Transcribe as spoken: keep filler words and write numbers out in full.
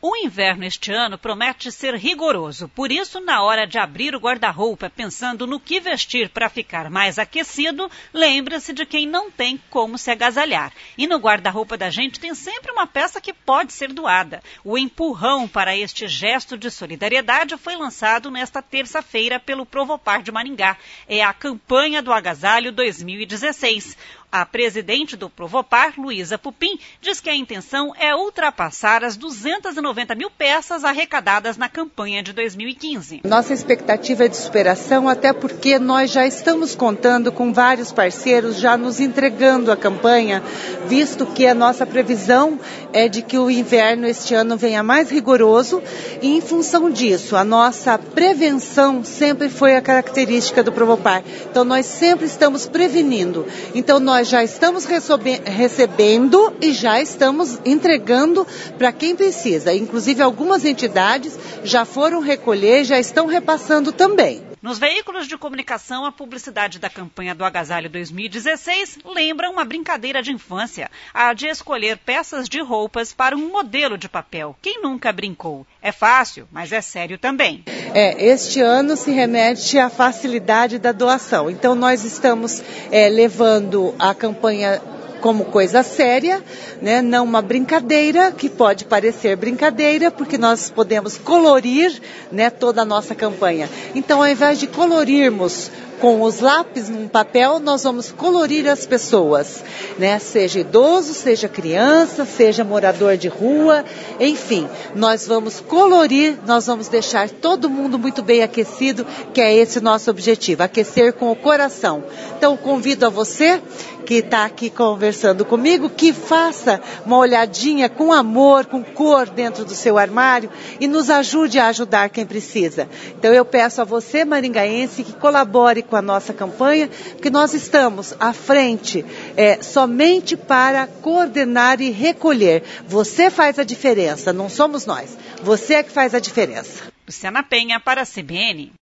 O inverno este ano promete ser rigoroso, por isso, na hora de abrir o guarda-roupa pensando no que vestir para ficar mais aquecido, lembre-se de quem não tem como se agasalhar. E no guarda-roupa da gente tem sempre uma peça que pode ser doada. O empurrão para este gesto de solidariedade foi lançado nesta terça-feira pelo Provopar de Maringá. É a campanha do Agasalho dois mil e dezesseis. A presidente do Provopar, Luísa Pupim, diz que a intenção é ultrapassar as duzentas e noventa mil peças arrecadadas na campanha de dois mil e quinze. Nossa expectativa é de superação, até porque nós já estamos contando com vários parceiros já nos entregando a campanha, visto que a nossa previsão é de que o inverno este ano venha mais rigoroso e, em função disso, a nossa prevenção sempre foi a característica do Provopar. Então, nós sempre estamos prevenindo. Então, nós Nós já estamos recebendo e já estamos entregando para quem precisa. Inclusive, algumas entidades já foram recolher e já estão repassando também. Nos veículos de comunicação, a publicidade da campanha do Agasalho dois mil e dezesseis lembra uma brincadeira de infância, a de escolher peças de roupas para um modelo de papel. Quem nunca brincou? É fácil, mas é sério também. É, este ano se remete à facilidade da doação. Então, nós estamos é, levando a campanha como coisa séria, né? Não uma brincadeira, que pode parecer brincadeira, porque nós podemos colorir, né, toda a nossa campanha. Então, ao invés de colorirmos com os lápis num papel, nós vamos colorir as pessoas, né? Seja idoso, seja criança, seja morador de rua, enfim, nós vamos colorir, nós vamos deixar todo mundo muito bem aquecido, que é esse o nosso objetivo, aquecer com o coração. Então, convido a você que está aqui conversando comigo, que faça uma olhadinha com amor, com cor dentro do seu armário e nos ajude a ajudar quem precisa. Então, eu peço a você, maringaense, que colabore com a nossa campanha, porque nós estamos à frente é, somente para coordenar e recolher. Você faz a diferença, não somos nós. Você é que faz a diferença. Luciana Penha para a C B N.